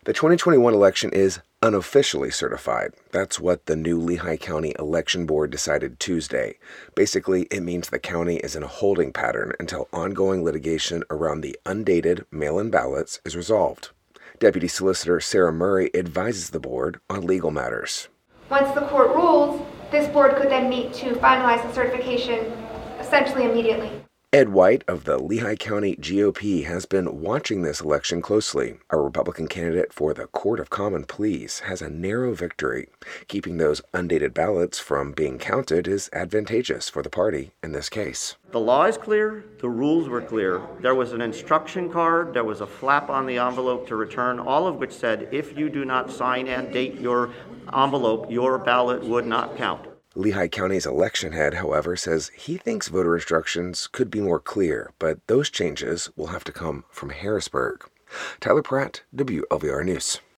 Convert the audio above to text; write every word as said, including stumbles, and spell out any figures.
The twenty twenty-one election is unofficially certified. That's what the new Lehigh County Election Board decided Tuesday. Basically, it means the county is in a holding pattern until ongoing litigation around the undated mail-in ballots is resolved. Deputy Solicitor Sarah Murray advises the board on legal matters. Once the court rules, this board could then meet to finalize the certification essentially immediately. Ed White of the Lehigh County G O P has been watching this election closely. A Republican candidate for the Court of Common Pleas has a narrow victory. Keeping those undated ballots from being counted is advantageous for the party in this case. The law is clear. The rules were clear. There was an instruction card. There was a flap on the envelope to return, all of which said if you do not sign and date your envelope, your ballot would not count. Lehigh County's election head, however, says he thinks voter instructions could be more clear, but those changes will have to come from Harrisburg. Tyler Pratt, W L V R News.